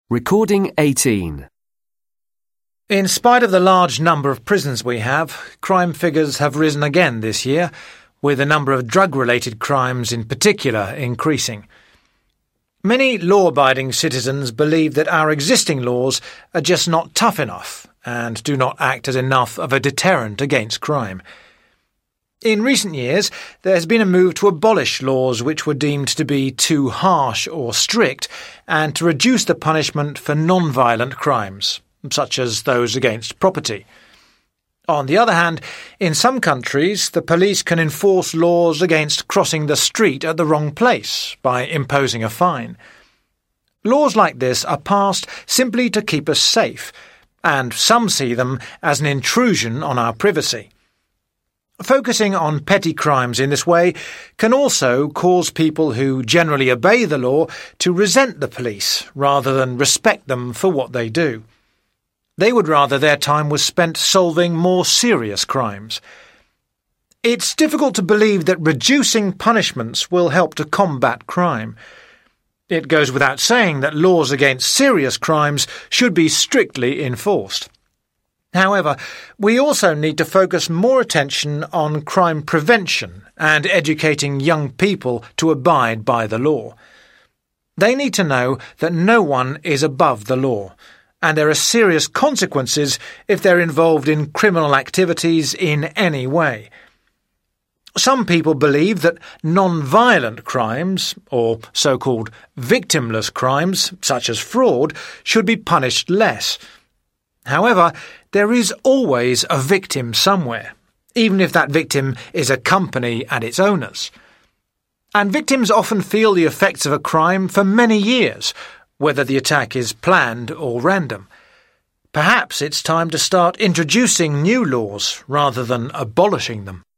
Recording 18. In spite of the large number of prisons we have, crime figures have risen again this year, with the number of drug-related crimes in particular increasing. Many law-abiding citizens believe that our existing laws are just not tough enough and do not act as enough of a deterrent against crime. In recent years, there has been a move to abolish laws which were deemed to be too harsh or strict and to reduce the punishment for non-violent crimes, such as those against property. On the other hand, in some countries, the police can enforce laws against crossing the street at the wrong place by imposing a fine. Laws like this are passed simply to keep us safe, and some see them as an intrusion on our privacy. Focusing on petty crimes in this way can also cause people who generally obey the law to resent the police rather than respect them for what they do. They would rather their time was spent solving more serious crimes. It's difficult to believe that reducing punishments will help to combat crime. It goes without saying that laws against serious crimes should be strictly enforced. However, we also need to focus more attention on crime prevention and educating young people to abide by the law. They need to know that no one is above the law, and there are serious consequences if they're involved in criminal activities in any way. Some people believe that non-violent crimes, or so-called victimless crimes, such as fraud, should be punished less. However, there is always a victim somewhere, even if that victim is a company and its owners. And victims often feel the effects of a crime for many years, whether the attack is planned or random. Perhaps it's time to start introducing new laws rather than abolishing them.